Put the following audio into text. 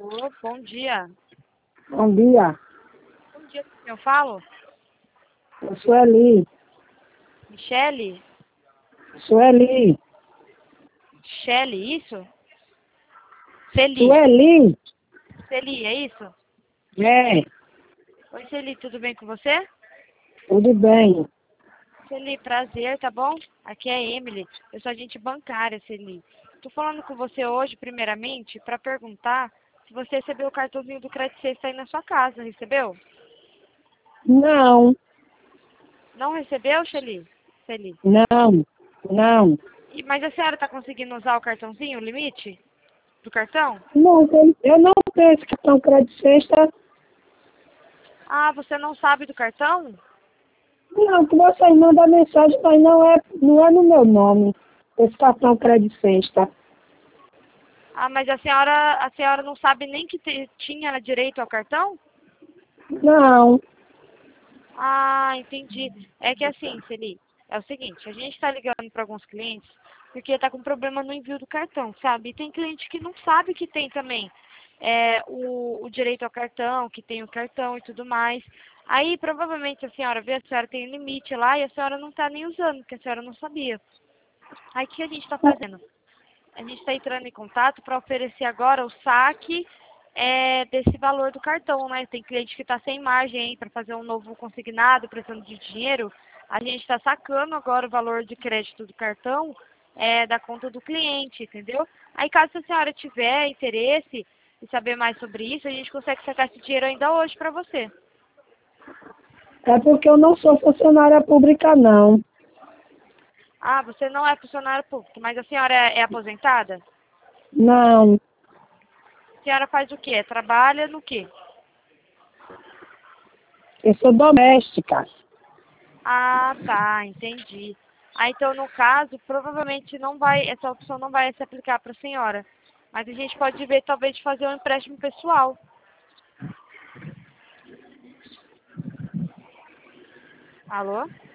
Alô, bom dia. Bom dia, Bom dia, com quem eu falo? eu sou Eli. Michele? Sueli. Michele, isso? Celi. Sueli? Celi, é isso? É, Oi, Celi, tudo bem com você? tudo bem. Celi, prazer, tá bom? Aqui é a Emily, eu sou agente bancária, Celi. Tô falando com você hoje, primeiramente, para perguntar se você recebeu o cartãozinho do Crédito Sexta aí na sua casa, recebeu? Não, Não recebeu, Celi? Celi. não. Mas a senhora tá conseguindo usar o cartãozinho, o limite do cartão? Não, eu não tenho esse cartão crédito sexta. Ah, você não sabe do cartão? Não, que vocês mandam mensagem, mas não é no meu nome, esse cartão crédito sexta. Ah, mas a senhora não sabe nem que tinha direito ao cartão? Não, Ah, entendi. É que assim, Celi, é o seguinte, a gente está ligando para alguns clientes porque está com problema no envio do cartão, sabe? E tem cliente que não sabe que tem também o direito ao cartão, que tem o cartão e tudo mais. Aí, provavelmente, a senhora vê, a senhora tem um limite lá e a senhora não está nem usando, porque a senhora não sabia. Aí, o que a gente está fazendo? A gente está entrando em contato para oferecer agora o saque desse valor do cartão, né? Tem cliente que está sem margem para fazer um novo consignado, precisando de dinheiro. A gente está sacando agora o valor de crédito do cartão da conta do cliente, entendeu? Aí, caso a senhora tiver interesse em saber mais sobre isso, a gente consegue sacar esse dinheiro ainda hoje para você. é porque eu não sou funcionária pública, não. Ah, você não é funcionário público, mas a senhora é aposentada? Não, A senhora faz o quê? Trabalha no quê? eu sou doméstica. Ah, tá, entendi. Ah, então no caso, provavelmente não vai, essa opção não vai se aplicar para a senhora. Mas a gente pode ver talvez de fazer um empréstimo pessoal. Alô?